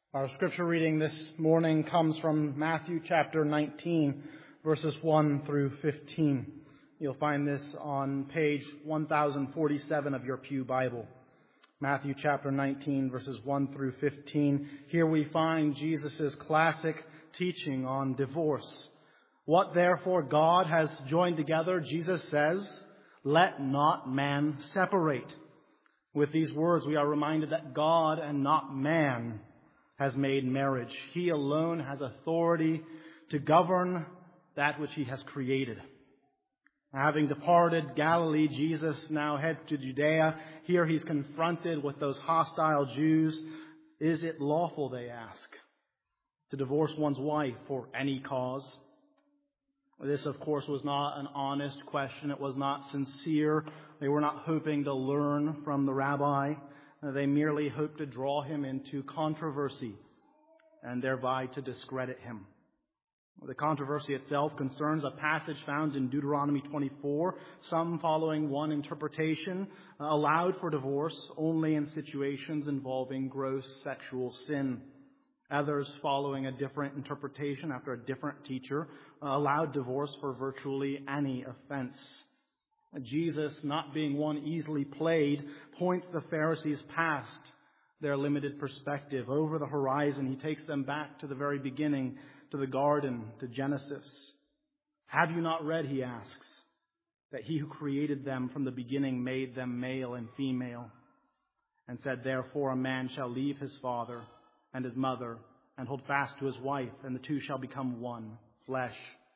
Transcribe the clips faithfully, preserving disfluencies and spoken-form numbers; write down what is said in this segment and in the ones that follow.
Our scripture reading this morning comes from Matthew chapter nineteen, verses one through fifteen. You'll find this on page one thousand forty-seven of your Pew Bible. Matthew chapter nineteen, verses one through fifteen. Here we find Jesus' classic teaching on divorce. What therefore God has joined together, Jesus says, let not man separate. With these words, we are reminded that God and not man has made marriage. He alone has authority to govern that which he has created. Having departed Galilee, Jesus now heads to Judea. Here he's confronted with those hostile Jews. Is it lawful, they ask, to divorce one's wife for any cause? This, of course, was not an honest question. It was not sincere. They were not hoping to learn from the rabbi. They merely hoped to draw him into controversy and thereby to discredit him. The controversy itself concerns a passage found in Deuteronomy twenty-four. Some, following one interpretation, allowed for divorce only in situations involving gross sexual sin. Others, following a different interpretation after a different teacher, allowed divorce for virtually any offense. Jesus, not being one easily played, points the Pharisees past their limited perspective. Over the horizon, he takes them back to the very beginning, to the garden, to Genesis. Have you not read, he asks, that he who created them from the beginning made them male and female, and said, therefore a man shall leave his father and his mother and hold fast to his wife, and the two shall become one flesh.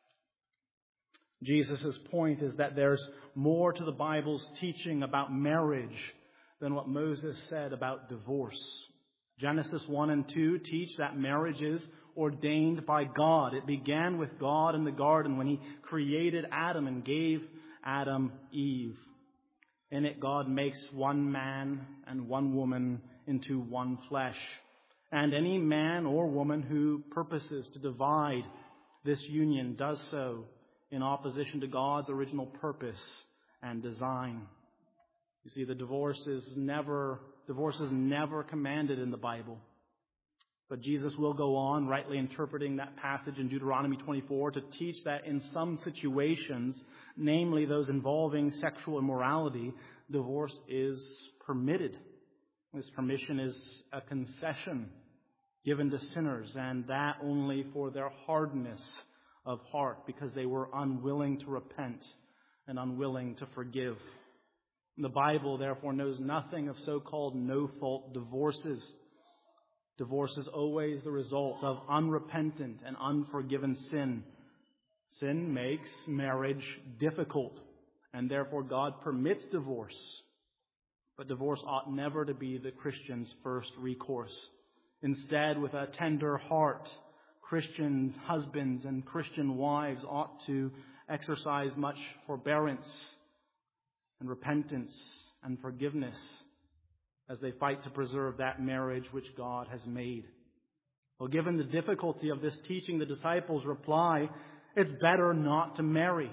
Jesus' point is that there's more to the Bible's teaching about marriage than what Moses said about divorce. Genesis one and two teach that marriage is ordained by God. It began with God in the garden when he created Adam and gave Adam Eve. In it, God makes one man and one woman into one flesh. And any man or woman who purposes to divide this union does so in opposition to God's original purpose and design. You see, the divorce is never, divorce is never commanded in the Bible. But Jesus will go on, rightly interpreting that passage in Deuteronomy twenty-four, to teach that in some situations, namely those involving sexual immorality, divorce is permitted. This permission is a concession given to sinners, and that only for their hardness of heart, because they were unwilling to repent and unwilling to forgive. The Bible, therefore, knows nothing of so-called no-fault divorces. Divorce is always the result of unrepentant and unforgiven sin. Sin makes marriage difficult, and therefore God permits divorce. But divorce ought never to be the Christian's first recourse. Instead, with a tender heart, Christian husbands and Christian wives ought to exercise much forbearance and repentance and forgiveness as they fight to preserve that marriage which God has made. Well, given the difficulty of this teaching, the disciples reply, it's better not to marry.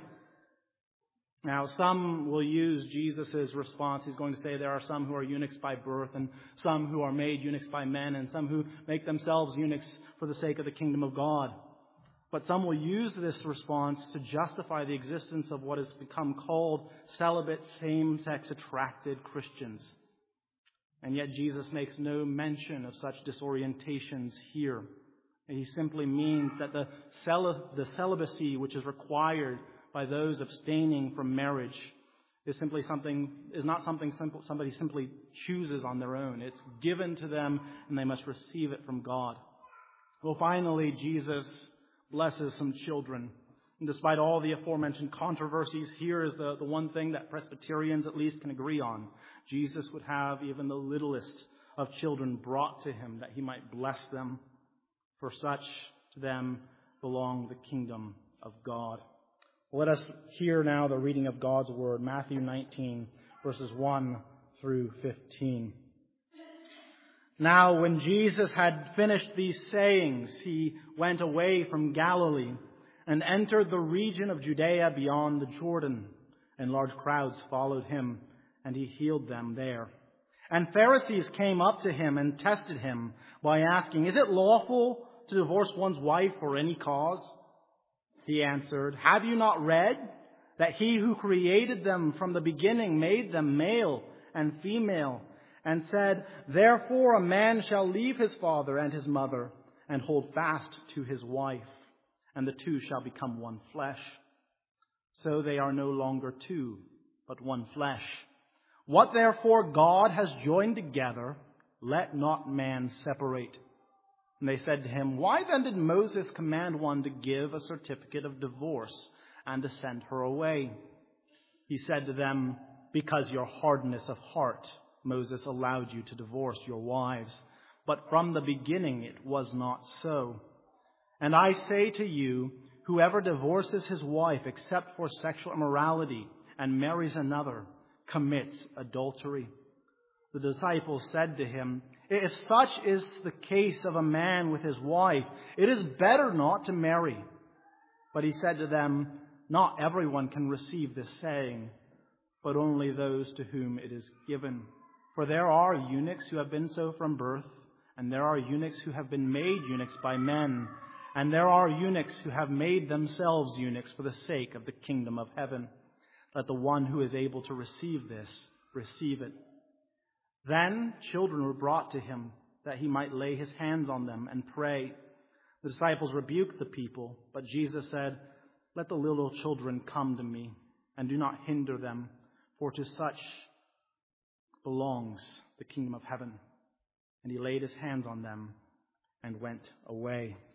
Now, some will use Jesus' response. He's going to say there are some who are eunuchs by birth, and some who are made eunuchs by men, and some who make themselves eunuchs for the sake of the kingdom of God. But some will use this response to justify the existence of what has become called celibate, same-sex attracted Christians. And yet Jesus makes no mention of such disorientations here. He simply means that the, cel- the celibacy which is required by those abstaining from marriage is simply something, is not something simple, somebody simply chooses on their own. It's given to them, and they must receive it from God. Well, finally, Jesus blesses some children. And despite all the aforementioned controversies, here is the, the one thing that Presbyterians at least can agree on. Jesus would have even the littlest of children brought to him that he might bless them. For such to them belong the kingdom of God. Let us hear now the reading of God's Word, Matthew nineteen, verses one through fifteen. Now, when Jesus had finished these sayings, he went away from Galilee and entered the region of Judea beyond the Jordan, and large crowds followed him, and he healed them there. And Pharisees came up to him and tested him by asking, "Is it lawful to divorce one's wife for any cause?" He answered, "Have you not read that he who created them from the beginning made them male and female, and said, 'Therefore a man shall leave his father and his mother and hold fast to his wife, and the two shall become one flesh.' So they are no longer two, but one flesh. What therefore God has joined together, let not man separate." And they said to him, "Why then did Moses command one to give a certificate of divorce and to send her away?" He said to them, "Because your hardness of heart, Moses allowed you to divorce your wives. But from the beginning it was not so. And I say to you, whoever divorces his wife except for sexual immorality and marries another commits adultery." The disciples said to him, "If such is the case of a man with his wife, it is better not to marry." But he said to them, "Not everyone can receive this saying, but only those to whom it is given. For there are eunuchs who have been so from birth, and there are eunuchs who have been made eunuchs by men, and there are eunuchs who have made themselves eunuchs for the sake of the kingdom of heaven. Let the one who is able to receive this, receive it." Then children were brought to him, that he might lay his hands on them and pray. The disciples rebuked the people, but Jesus said, "Let the little children come to me, and do not hinder them, for to such belongs the kingdom of heaven." And he laid his hands on them and went away.